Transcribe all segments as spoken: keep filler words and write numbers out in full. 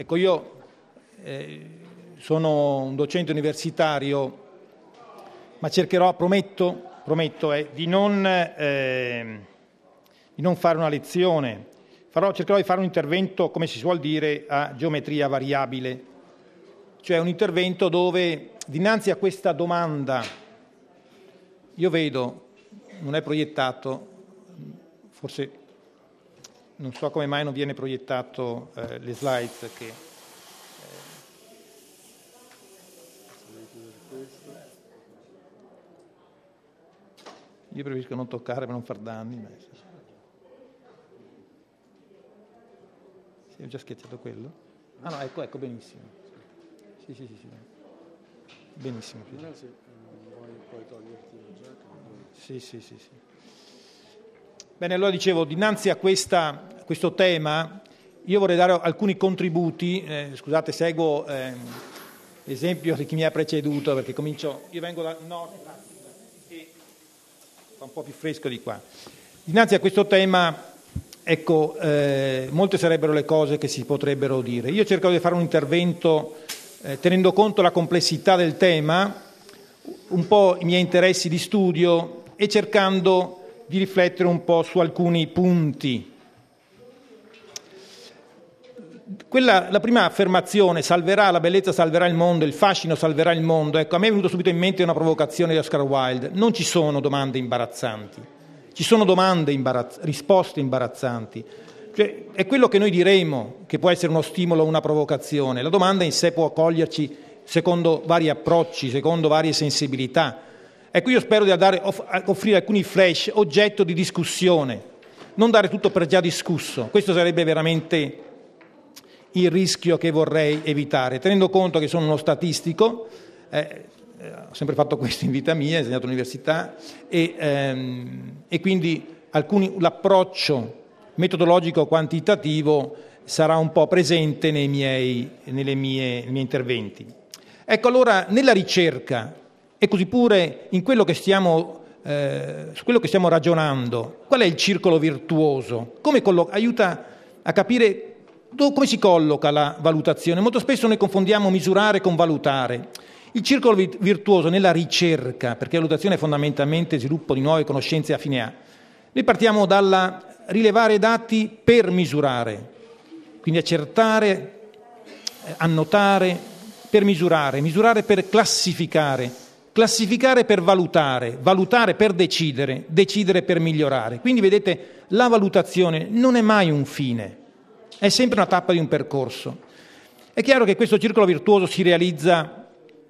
Ecco, io eh, sono un docente universitario, ma cercherò, prometto, prometto eh, di, non, eh, di non fare una lezione. Farò, cercherò di fare un intervento, come si suol dire, a geometria variabile, cioè un intervento dove dinanzi a questa domanda io vedo, non è proiettato, forse non so come mai non viene proiettato eh, le slide che eh, io preferisco non toccare per non far danni. Ma... Sì, ho già schiacciato quello. Ah no, ecco, ecco, benissimo. Sì, sì, sì, sì. Benissimo. No, se vuoi poi toglierti la giacca. Sì, sì, sì, sì. Bene, allora dicevo, dinanzi a, questa, a questo tema io vorrei dare alcuni contributi. Eh, scusate, seguo eh, l'esempio di chi mi ha preceduto, perché comincio, io vengo dal nord e fa un po' più fresco di qua. Dinanzi a questo tema, ecco, eh, molte sarebbero le cose che si potrebbero dire. Io cercherò di fare un intervento eh, tenendo conto della complessità del tema, un po' i miei interessi di studio e cercando di riflettere un po' su alcuni punti. Quella, la prima affermazione, salverà la bellezza, salverà il mondo, il fascino salverà il mondo, ecco, a me è venuto subito in mente una provocazione di Oscar Wilde. Non ci sono domande imbarazzanti, ci sono domande imbarazz- risposte imbarazzanti. Cioè, è quello che noi diremo che può essere uno stimolo o una provocazione. La domanda in sé può coglierci secondo vari approcci, secondo varie sensibilità. Ecco, io spero di dare, offrire alcuni flash, oggetto di discussione, non dare tutto per già discusso. Questo sarebbe veramente il rischio che vorrei evitare, tenendo conto che sono uno statistico, eh, ho sempre fatto questo in vita mia, ho insegnato all'università, e, ehm, e quindi alcuni, l'approccio metodologico quantitativo sarà un po' presente nei miei, nelle mie, nei miei interventi. Ecco, allora, nella ricerca, e così pure in quello che stiamo, eh, su quello che stiamo ragionando, qual è il circolo virtuoso? Come collo- aiuta a capire do- come si colloca la valutazione. Molto spesso noi confondiamo misurare con valutare. Il circolo vi- virtuoso nella ricerca, perché la valutazione è fondamentalmente sviluppo di nuove conoscenze a fine A. Noi partiamo dalla rilevare dati per misurare, quindi accertare, eh, annotare, per misurare, misurare per classificare, classificare per valutare, valutare per decidere, decidere per migliorare. Quindi vedete, la valutazione non è mai un fine, è sempre una tappa di un percorso. È chiaro che questo circolo virtuoso si realizza,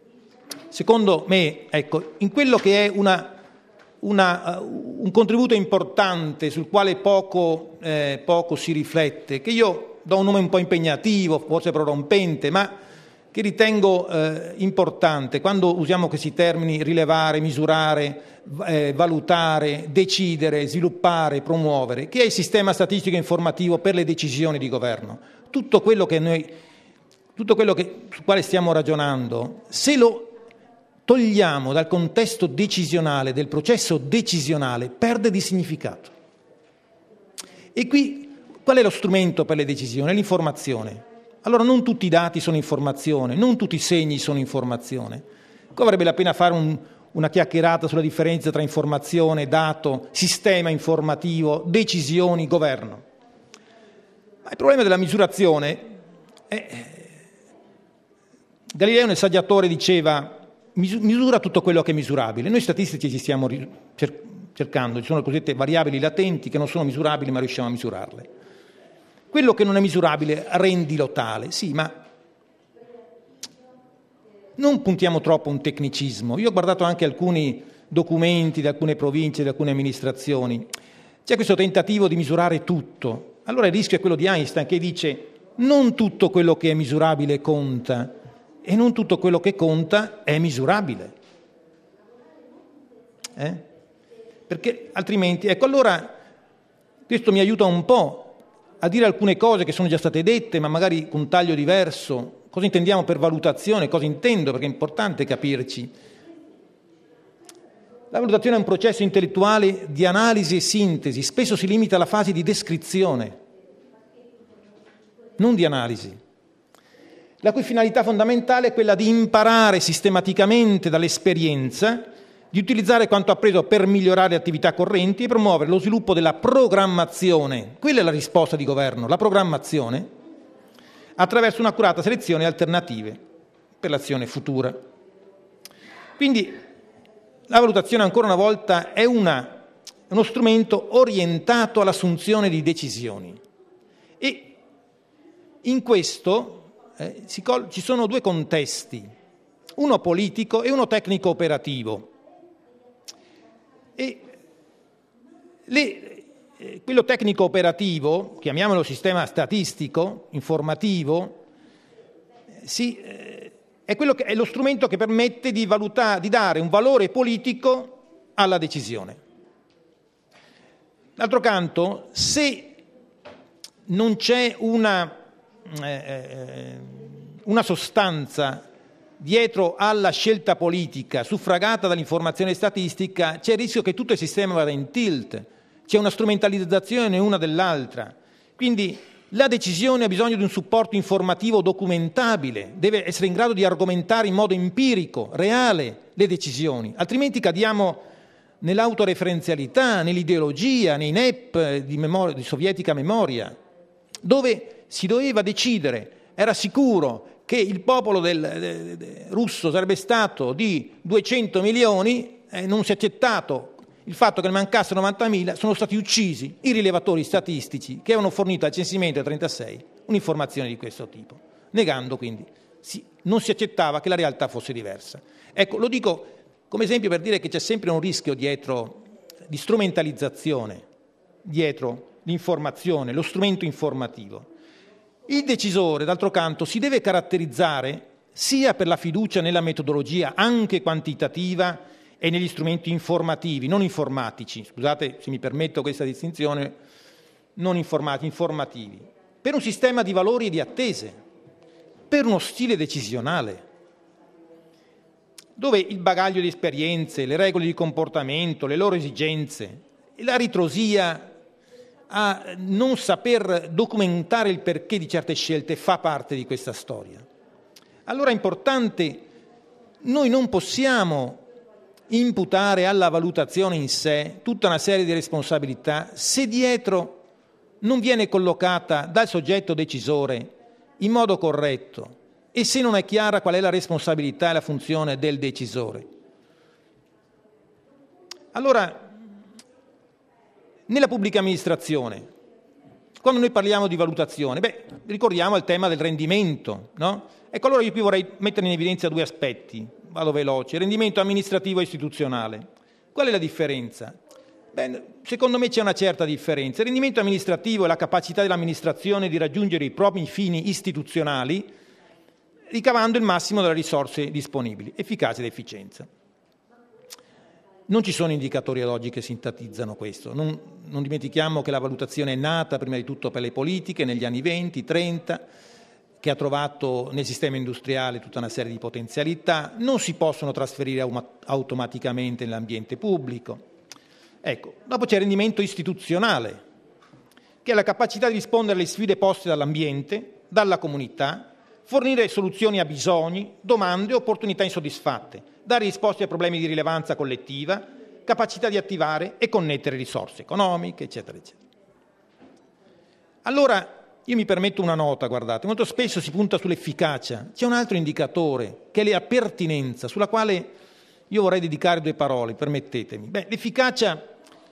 secondo me, ecco, in quello che è una, una, uh, un contributo importante sul quale poco, eh, poco si riflette, che io do un nome un po' impegnativo, forse prorompente, ma che ritengo eh, importante quando usiamo questi termini: rilevare, misurare, eh, valutare, decidere, sviluppare, promuovere, che è il sistema statistico informativo per le decisioni di governo. Tutto quello che noi, tutto quello che, su quale stiamo ragionando, se lo togliamo dal contesto decisionale, del processo decisionale, perde di significato. E qui qual è lo strumento per le decisioni? L'informazione. Allora non tutti i dati sono informazione, non tutti i segni sono informazione. Qua varrebbe la pena fare un, una chiacchierata sulla differenza tra informazione, dato, sistema informativo, decisioni, governo. Ma il problema della misurazione è... Galileo nel Saggiatore diceva: misura tutto quello che è misurabile. Noi statistici ci stiamo cercando, ci sono le cosiddette variabili latenti che non sono misurabili ma riusciamo a misurarle. Quello che non è misurabile rendilo tale, sì, ma non puntiamo troppo a un tecnicismo. Io ho guardato anche alcuni documenti di alcune province, di alcune amministrazioni. C'è questo tentativo di misurare tutto. Allora il rischio è quello di Einstein, che dice: non tutto quello che è misurabile conta e non tutto quello che conta è misurabile. Eh? Perché altrimenti, ecco, allora questo mi aiuta un po' a dire alcune cose che sono già state dette, ma magari con un taglio diverso. Cosa intendiamo per valutazione? Cosa intendo? Perché è importante capirci. La valutazione è un processo intellettuale di analisi e sintesi, spesso si limita alla fase di descrizione, non di analisi. la cui finalità fondamentale è quella di imparare sistematicamente dall'esperienza, di utilizzare quanto appreso per migliorare le attività correnti e promuovere lo sviluppo della programmazione. Quella è la risposta di governo, la programmazione, attraverso un'accurata selezione e alternative per l'azione futura. Quindi la valutazione, ancora una volta, è una, uno strumento orientato all'assunzione di decisioni. E in questo eh, si col- ci sono due contesti, uno politico e uno tecnico-operativo. E le, eh, quello tecnico-operativo, chiamiamolo sistema statistico, informativo, eh, si, eh, è, quello che, è lo strumento che permette di, valutare, di dare un valore politico alla decisione. D'altro canto, se non c'è una, eh, una sostanza dietro alla scelta politica suffragata dall'informazione statistica, c'è il rischio che tutto il sistema vada in tilt, c'è una strumentalizzazione una dell'altra. Quindi la decisione ha bisogno di un supporto informativo documentabile, deve essere in grado di argomentare in modo empirico, reale, le decisioni, altrimenti cadiamo nell'autoreferenzialità, nell'ideologia, nei N E P di, memoria, di sovietica memoria, dove si doveva decidere, era sicuro che il popolo del, de, de, russo sarebbe stato di duecento milioni, e eh, non si è accettato il fatto che ne mancassero novantamila, sono stati uccisi i rilevatori statistici che avevano fornito al censimento del trentasei un'informazione di questo tipo, negando quindi, si, non si accettava che la realtà fosse diversa. Ecco, lo dico come esempio per dire che c'è sempre un rischio dietro di strumentalizzazione, dietro l'informazione, lo strumento informativo. Il decisore, d'altro canto, si deve caratterizzare sia per la fiducia nella metodologia anche quantitativa e negli strumenti informativi, non informatici, scusate se mi permetto questa distinzione, non informati, informativi, per un sistema di valori e di attese, per uno stile decisionale, dove il bagaglio di esperienze, le regole di comportamento, le loro esigenze, la ritrosia a non saper documentare il perché di certe scelte fa parte di questa storia. Allora è importante, noi non possiamo imputare alla valutazione in sé tutta una serie di responsabilità se dietro non viene collocata dal soggetto decisore in modo corretto e se non è chiara qual è la responsabilità e la funzione del decisore. Allora, nella pubblica amministrazione, quando noi parliamo di valutazione, beh, ricordiamo il tema del rendimento, no? Ecco, allora io qui vorrei mettere in evidenza due aspetti, vado veloce, il rendimento amministrativo e istituzionale. Qual è la differenza? Beh, secondo me c'è una certa differenza. Il rendimento amministrativo è la capacità dell'amministrazione di raggiungere i propri fini istituzionali ricavando il massimo delle risorse disponibili, efficacia ed efficienza. Non ci sono indicatori ad oggi che sintetizzano questo. Non, non dimentichiamo che la valutazione è nata prima di tutto per le politiche negli anni venti, trenta, che ha trovato nel sistema industriale tutta una serie di potenzialità, non si possono trasferire automaticamente nell'ambiente pubblico. Ecco, dopo c'è il rendimento istituzionale, che è la capacità di rispondere alle sfide poste dall'ambiente, dalla comunità, fornire soluzioni a bisogni, domande e opportunità insoddisfatte, dare risposte a problemi di rilevanza collettiva, capacità di attivare e connettere risorse economiche, eccetera, eccetera. Allora, io mi permetto una nota, guardate, molto spesso si punta sull'efficacia, c'è un altro indicatore, che è la pertinenza, sulla quale io vorrei dedicare due parole, permettetemi. Beh, l'efficacia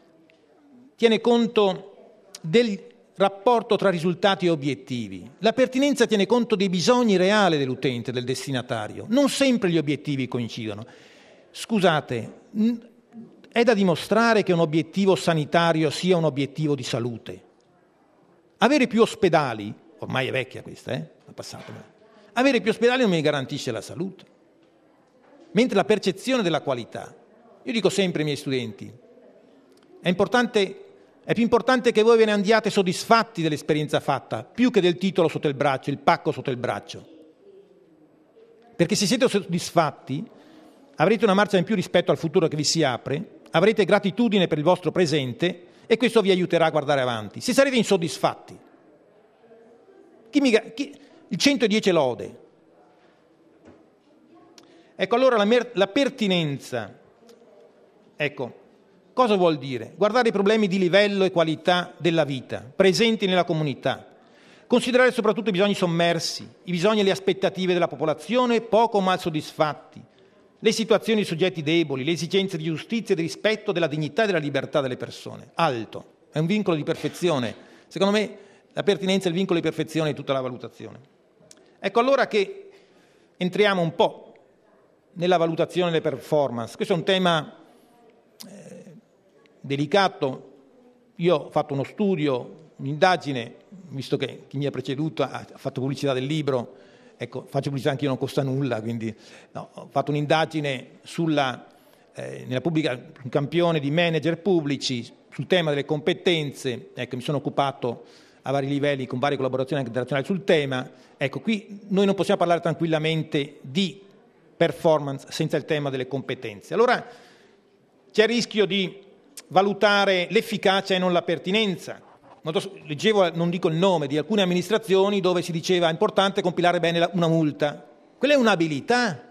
tiene conto del rapporto tra risultati e obiettivi. La pertinenza tiene conto dei bisogni reali dell'utente, del destinatario. Non sempre gli obiettivi coincidono. Scusate, è da dimostrare che un obiettivo sanitario sia un obiettivo di salute. Avere più ospedali, ormai è vecchia questa, eh? È passato. Avere più ospedali non mi garantisce la salute. Mentre la percezione della qualità, io dico sempre ai miei studenti, è importante, è più importante che voi ve ne andiate soddisfatti dell'esperienza fatta, più che del titolo sotto il braccio, il pacco sotto il braccio. Perché se siete soddisfatti, avrete una marcia in più rispetto al futuro che vi si apre, avrete gratitudine per il vostro presente e questo vi aiuterà a guardare avanti. Se sarete insoddisfatti, chi mi, chi, il centodieci lode, Ecco, allora la, mer- la pertinenza, ecco, cosa vuol dire? Guardare i problemi di livello e qualità della vita, presenti nella comunità, considerare soprattutto i bisogni sommersi, i bisogni e le aspettative della popolazione poco o mal soddisfatti, le situazioni di soggetti deboli, le esigenze di giustizia e di rispetto della dignità e della libertà delle persone. Alto, è un vincolo di perfezione. Secondo me la pertinenza è il vincolo di perfezione di tutta la valutazione. Ecco allora che entriamo un po' nella valutazione delle performance. Questo è un tema eh, delicato. Io ho fatto uno studio, un'indagine, visto che chi mi ha preceduto ha fatto pubblicità del libro, ecco, faccio pubblicità anche io, non costa nulla, quindi no, ho fatto un'indagine sulla, eh, nella pubblica, un campione di manager pubblici sul tema delle competenze, ecco, mi sono occupato a vari livelli con varie collaborazioni anche internazionali sul tema. Ecco, qui noi non possiamo parlare tranquillamente di performance senza il tema delle competenze. Allora c'è il rischio di valutare l'efficacia e non la pertinenza. Leggevo, non dico il nome, di alcune amministrazioni dove si diceva è importante compilare bene una multa. Quella è un'abilità.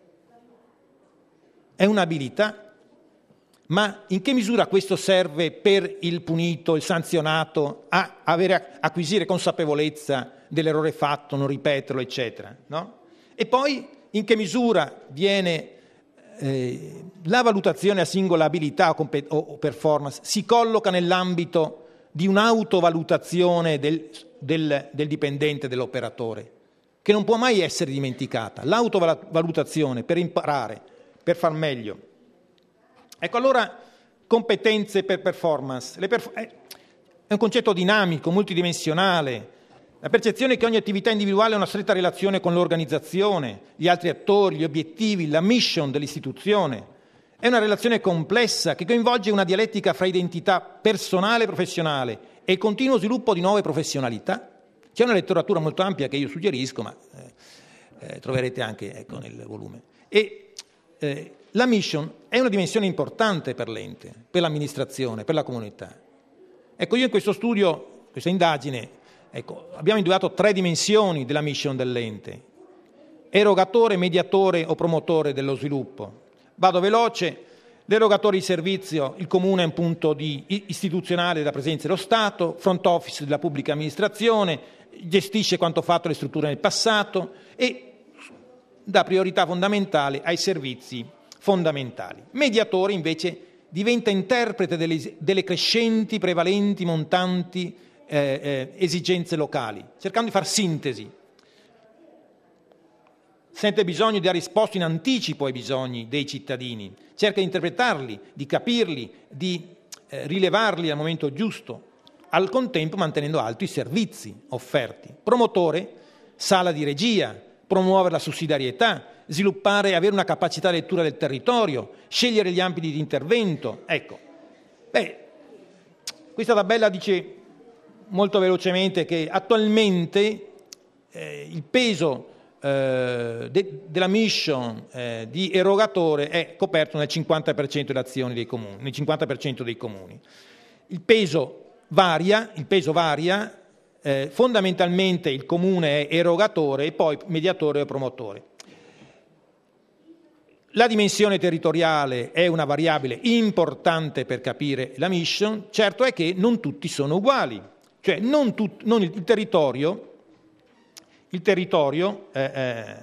È un'abilità. Ma in che misura questo serve per il punito, il sanzionato, a avere, a acquisire consapevolezza dell'errore fatto, non ripeterlo, eccetera, no? E poi in che misura viene eh, la valutazione a singola abilità o, o performance si colloca nell'ambito di un'autovalutazione del, del, del dipendente, dell'operatore, che non può mai essere dimenticata. L'autovalutazione per imparare, per far meglio. Ecco allora, competenze per performance. Le perf- è un concetto dinamico, multidimensionale. La percezione che ogni attività individuale ha una stretta relazione con l'organizzazione, gli altri attori, gli obiettivi, la mission dell'istituzione. È una relazione complessa che coinvolge una dialettica fra identità personale e professionale e il continuo sviluppo di nuove professionalità. C'è una letteratura molto ampia che io suggerisco, ma eh, eh, troverete anche ecco, nel volume. E eh, la mission è una dimensione importante per l'ente, per l'amministrazione, per la comunità. Ecco, io in questo studio, questa indagine, ecco, abbiamo individuato tre dimensioni della mission dell'ente: erogatore, mediatore o promotore dello sviluppo. Vado veloce. L'erogatore di servizio, il comune è un punto di istituzionale della presenza dello Stato, front office della pubblica amministrazione, gestisce quanto fatto le strutture nel passato e dà priorità fondamentale ai servizi fondamentali. Mediatore invece diventa interprete delle, delle crescenti, prevalenti, montanti eh, eh, esigenze locali, cercando di far sintesi. Sente bisogno di dare risposte in anticipo ai bisogni dei cittadini, cerca di interpretarli, di capirli, di eh, rilevarli al momento giusto, al contempo mantenendo alti i servizi offerti. Promotore, sala di regia, promuovere la sussidiarietà, sviluppare e avere una capacità di lettura del territorio, scegliere gli ambiti di intervento. Ecco, beh, questa tabella dice molto velocemente che attualmente eh, il peso eh, de, della mission eh, di erogatore è coperto nel cinquanta per cento delle azioni dei comuni, nel cinquanta per cento dei comuni. Il peso varia, il peso varia, eh, fondamentalmente il comune è erogatore e poi mediatore o promotore. La dimensione territoriale è una variabile importante per capire la mission. Certo è che non tutti sono uguali, cioè non, tut, non il, il territorio, il territorio, eh, eh,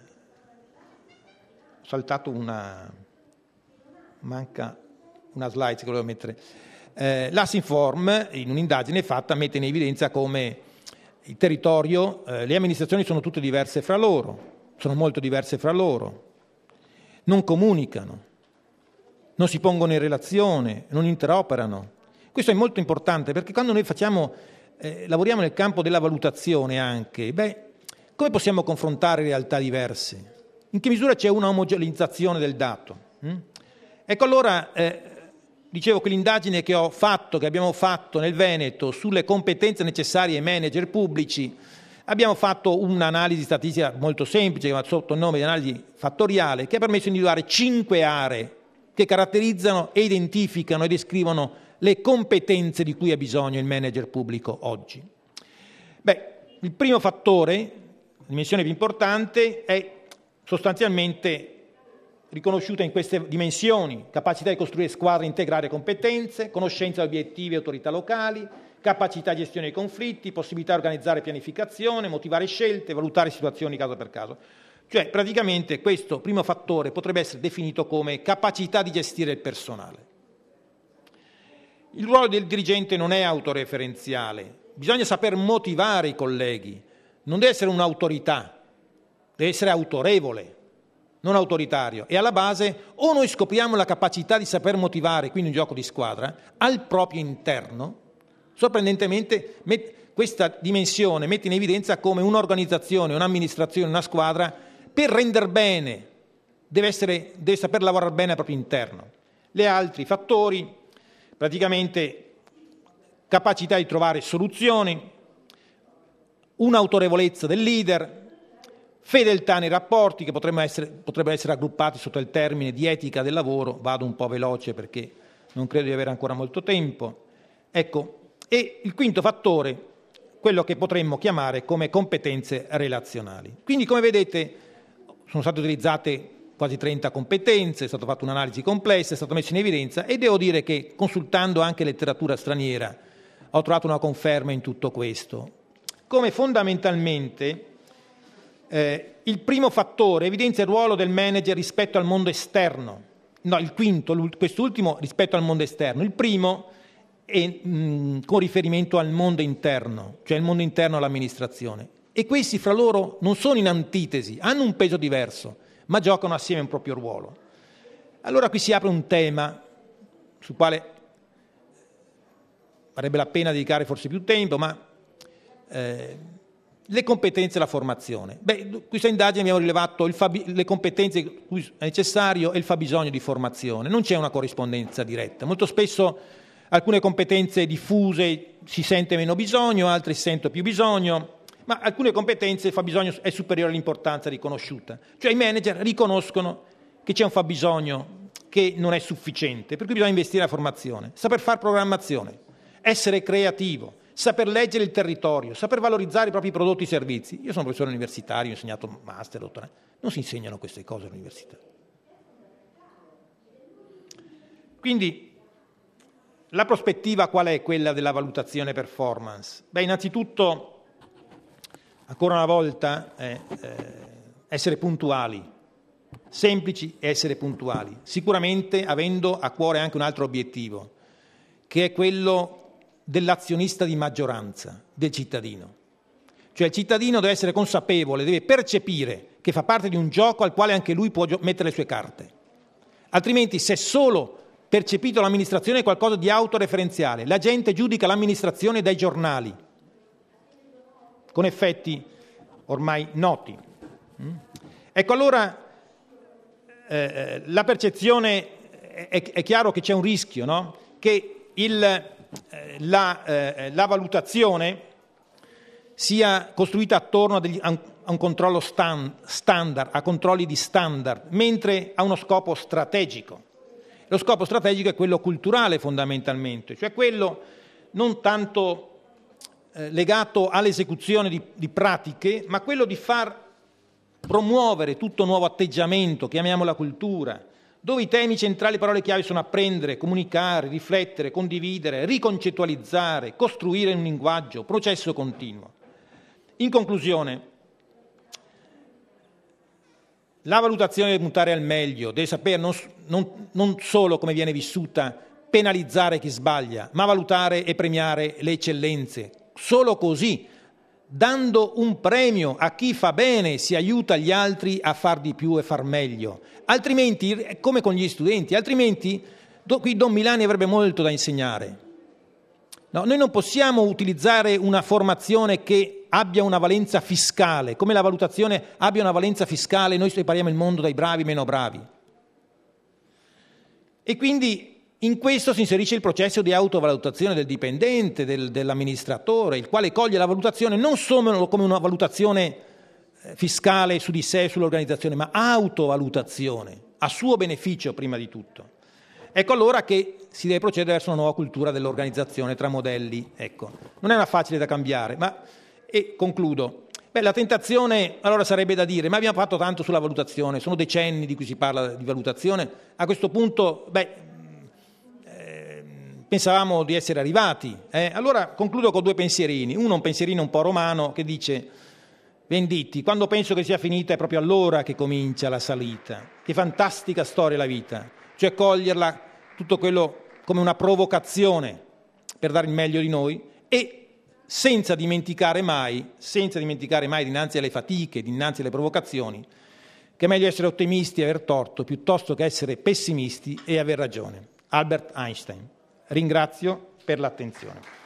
ho saltato una, manca una slide che volevo mettere, eh, l'Assinform in un'indagine fatta mette in evidenza come il territorio, eh, le amministrazioni sono tutte diverse fra loro, sono molto diverse fra loro. Non comunicano, non si pongono in relazione, non interoperano. Questo è molto importante perché quando noi facciamo, eh, lavoriamo nel campo della valutazione anche, beh, come possiamo confrontare realtà diverse? In che misura c'è una omogeneizzazione del dato? Mm? Ecco allora, eh, dicevo che l'indagine che ho fatto, che abbiamo fatto nel Veneto sulle competenze necessarie ai manager pubblici, abbiamo fatto un'analisi statistica molto semplice, che va sotto il nome di analisi fattoriale, che ha permesso di individuare cinque aree che caratterizzano e identificano e descrivono le competenze di cui ha bisogno il manager pubblico oggi. Beh, il primo fattore, la dimensione più importante, è sostanzialmente riconosciuta in queste dimensioni: capacità di costruire squadre, integrare competenze, conoscenza di obiettivi e autorità locali, capacità di gestione dei conflitti, possibilità di organizzare pianificazione, motivare scelte, valutare situazioni caso per caso. Cioè, praticamente questo primo fattore potrebbe essere definito come capacità di gestire il personale. Il ruolo del dirigente non è autoreferenziale, bisogna saper motivare i colleghi, non deve essere un'autorità, deve essere autorevole, non autoritario. E alla base o noi scopriamo la capacità di saper motivare, quindi un gioco di squadra, al proprio interno. Sorprendentemente questa dimensione mette in evidenza come un'organizzazione, un'amministrazione, una squadra, per rendere bene, deve, essere, deve saper lavorare bene al proprio interno. Le altri fattori, praticamente capacità di trovare soluzioni, un'autorevolezza del leader, fedeltà nei rapporti, che potrebbero essere, potrebbero essere raggruppati sotto il termine di etica del lavoro. Vado un po' veloce perché non credo di avere ancora molto tempo. Ecco, e il quinto fattore, quello che potremmo chiamare come competenze relazionali. Quindi, come vedete, sono state utilizzate quasi trenta competenze, è stata fatta un'analisi complessa, è stato messo in evidenza, e devo dire che, consultando anche letteratura straniera, ho trovato una conferma in tutto questo. Come fondamentalmente eh, il primo fattore evidenzia il ruolo del manager rispetto al mondo esterno. No, il quinto, quest'ultimo rispetto al mondo esterno. Il primo è mh, con riferimento al mondo interno, cioè il mondo interno all'amministrazione. E questi fra loro non sono in antitesi, hanno un peso diverso, ma giocano assieme un proprio ruolo. Allora qui si apre un tema sul quale varrebbe la pena dedicare forse più tempo, ma eh, le competenze e la formazione. Beh, questa indagine abbiamo rilevato il fabi- le competenze cui è necessario e il fabbisogno di formazione. Non c'è una corrispondenza diretta. Molto spesso alcune competenze diffuse si sente meno bisogno, altre si sente più bisogno, ma alcune competenze il fabbisogno è superiore all'importanza riconosciuta. Cioè i manager riconoscono che c'è un fabbisogno che non è sufficiente, per cui bisogna investire nella formazione, saper fare programmazione, essere creativo, saper leggere il territorio, saper valorizzare i propri prodotti e servizi. Io sono professore universitario, ho insegnato master, dottorato, non si insegnano queste cose all'università. Quindi la prospettiva qual è? Quella della valutazione performance? Beh, innanzitutto, ancora una volta, eh, eh, essere puntuali, semplici e essere puntuali, sicuramente avendo a cuore anche un altro obiettivo, che è quello dell'azionista di maggioranza, del cittadino. Cioè il cittadino deve essere consapevole, deve percepire che fa parte di un gioco al quale anche lui può mettere le sue carte. Altrimenti, se solo percepito l'amministrazione è qualcosa di autoreferenziale, la gente giudica l'amministrazione dai giornali, con effetti ormai noti. Ecco, allora eh, la percezione, è, è chiaro che c'è un rischio, no? Che il, eh, la, eh, la valutazione sia costruita attorno a, degli, a, un, a un controllo stand, standard, a controlli di standard, mentre ha uno scopo strategico. Lo scopo strategico è quello culturale fondamentalmente, cioè quello non tanto eh, legato all'esecuzione di, di pratiche, ma quello di far promuovere tutto nuovo atteggiamento, chiamiamola cultura, dove i temi centrali, parole chiave sono apprendere, comunicare, riflettere, condividere, riconcettualizzare, costruire un linguaggio, processo continuo. In conclusione, la valutazione deve puntare al meglio, deve sapere non, non, non solo come viene vissuta, penalizzare chi sbaglia, ma valutare e premiare le eccellenze. Solo così, dando un premio a chi fa bene, si aiuta gli altri a far di più e far meglio. Altrimenti, come con gli studenti, altrimenti qui Don Milani avrebbe molto da insegnare. No, noi non possiamo utilizzare una formazione che abbia una valenza fiscale, come la valutazione abbia una valenza fiscale, noi separiamo il mondo dai bravi e meno bravi. E quindi in questo si inserisce il processo di autovalutazione del dipendente, del, dell'amministratore, il quale coglie la valutazione non solo come una valutazione fiscale su di sé e sull'organizzazione, ma autovalutazione, a suo beneficio prima di tutto. Ecco allora che si deve procedere verso una nuova cultura dell'organizzazione tra modelli. Ecco, non è una facile da cambiare, ma, e concludo, Beh, la tentazione allora sarebbe da dire, ma abbiamo fatto tanto sulla valutazione, sono decenni di cui si parla di valutazione, a questo punto, beh, eh, pensavamo di essere arrivati. Eh? Allora concludo con due pensierini, uno un pensierino un po' romano che dice, Venditti, quando penso che sia finita è proprio allora che comincia la salita, che fantastica storia la vita, cioè coglierla tutto quello come una provocazione per dare il meglio di noi e senza dimenticare mai, senza dimenticare mai dinanzi alle fatiche, dinanzi alle provocazioni, che è meglio essere ottimisti e aver torto piuttosto che essere pessimisti e aver ragione. Albert Einstein. Ringrazio per l'attenzione.